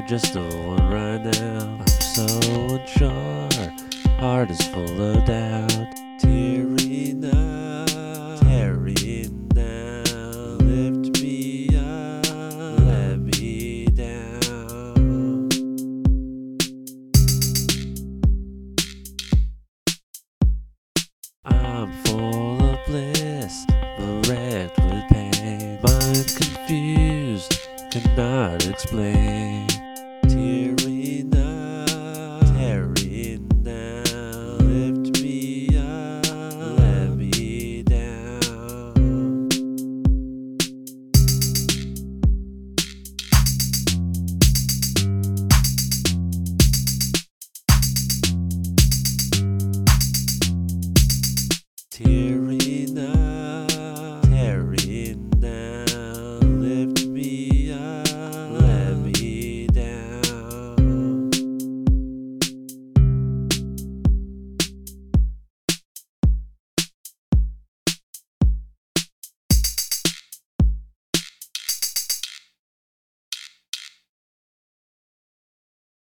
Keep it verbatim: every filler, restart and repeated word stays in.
just the one right now. I'm so unsure, heart is full of doubt. Tearing up, tearing down, lift me up, let me down. I'm full of bliss, but wrecked with pain. Mind confused, cannot explain.